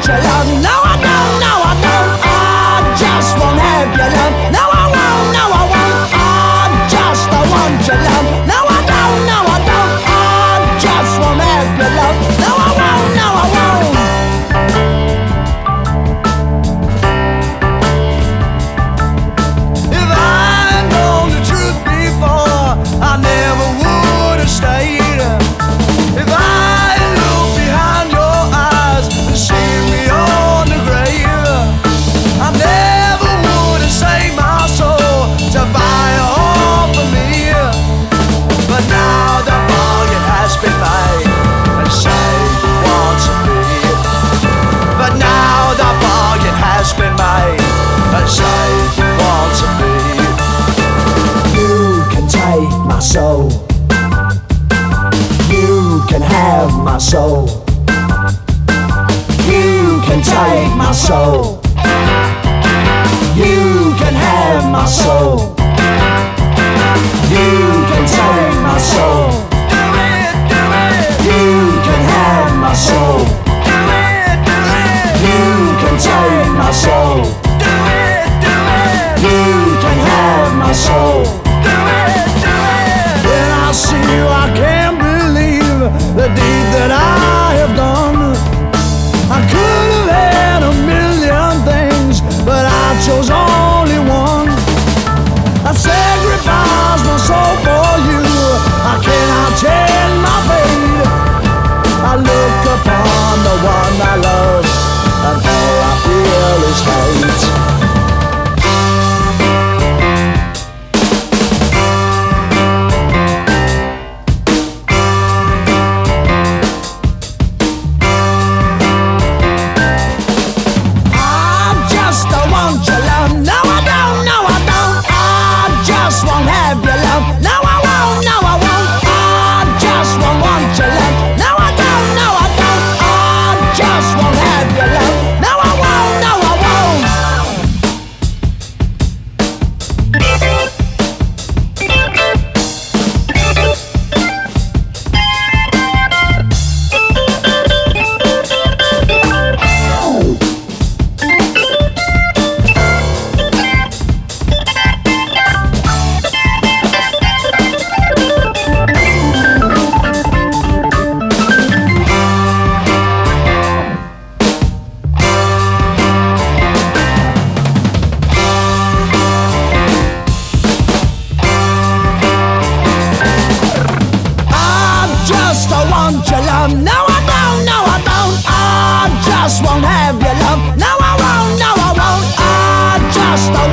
your love. No, I don't, no, I don't. I just won't have your love. No, I won't, no, I won't. I just don't want your love. No, I don't, no, I don't. I just won't have your love. No, I won't, no, I won't. If I'd known the truth before, I never would have stayed. If I looked behind your eyes and seen me on the grave, I never would have saved my soul to buy her off of me. But now the bargain has been made, and say you want to be. But now the bargain has been made, and say you want to be. You can take my soul. You can have my soul. You can take my soul. You can have my soul. You can take my soul. Do it, do it. You can have my soul. Do it, do it. You can take my soul. Do it, do it. You can have my soul. Do it, do it. When I see you, I can't believe the deed that I have done. I could have had a million things, but I chose only one. I sacrificed my soul for you. I cannot change my fate. I look upon the one I love, and all I feel is hate. Want your love. No, I don't, no, I don't. I just won't have your love. No, I won't, no, I won't. I just don't